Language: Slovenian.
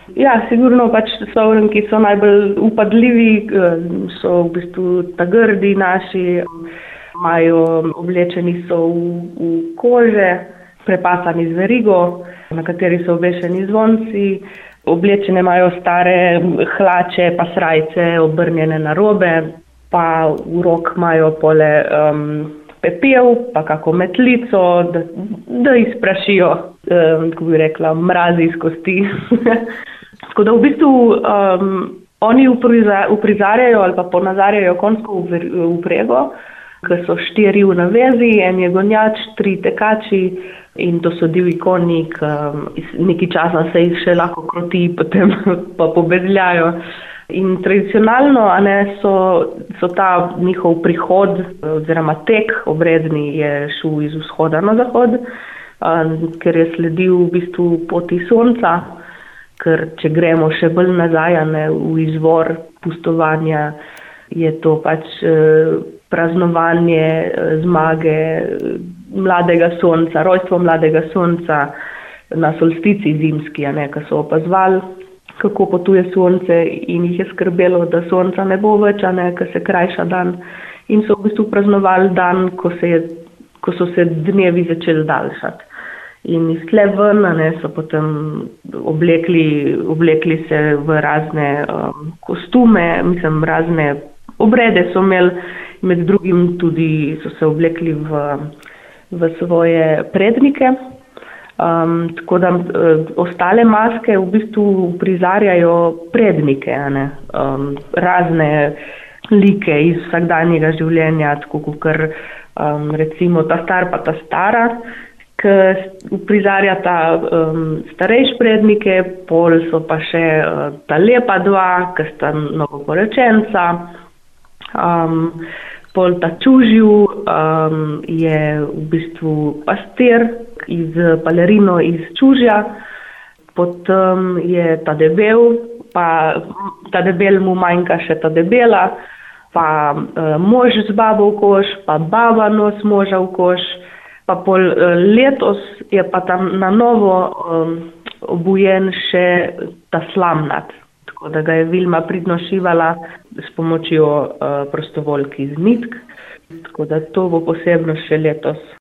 Ja, sigurno pač sovranki so najbolj upadljivi, so v bistvu ta grdi naši, imajo oblečeni so v kože, prepasani z verigo, na kateri so obešeni zvonci, oblečene imajo stare hlače pa srajce obrnjene na robe, pa v rok imajo pole pepel, pa kako metlico, da izprašijo, kako bi rekla, mrazi iz kosti. Tako da v bistvu oni uprizarjajo ali pa ponazarjajo konjsko vprego, ki so 4 v navezi, en je gonjač, 3 tekači in to so divji konji, ki nekaj časa se jih še lahko kroti, potem pa pobezljajo. In tradicionalno so ta njihov prihod oziroma tek obredni je šel iz vzhoda na zahod, ker je sledil v bistvu poti sonca, ker če gremo še bolj nazaj v izvor pustovanja, je to pač praznovanje zmage mladega sonca, rojstvo mladega sonca na solstici zimski, ki so opazovali, kako potuje sonce in jih je skrbelo, da sonca ne bo več, ko se krajša dan. In so v bistvu praznovali dan, ko so se dnevi začeli daljšati. In iz tle ven so potem oblekli se v razne kostume, razne obrede so imeli, med drugim tudi so se oblekli v svoje prednike. Tako da ostale maske v bistvu prizarjajo prednike, razne like iz vsakdanjega življenja, tako kot recimo ta star pa ta stara, ki prizarjata starejše prednike, pol so pa še ta lepa 2, ki sta novoporočenca, pol ta čužil je v bistvu pastir iz palerino iz čužja, potem je ta debel, pa ta debel mu manjka še ta debela, pa mož z babo v koš, pa baba nos moža v koš, pa pol letos je pa tam na novo obujen še ta slamnat. Tako da ga je Vilma pridno šivala s pomočjo prostovoljk iz nitk. Tako da to bo posebno še letos.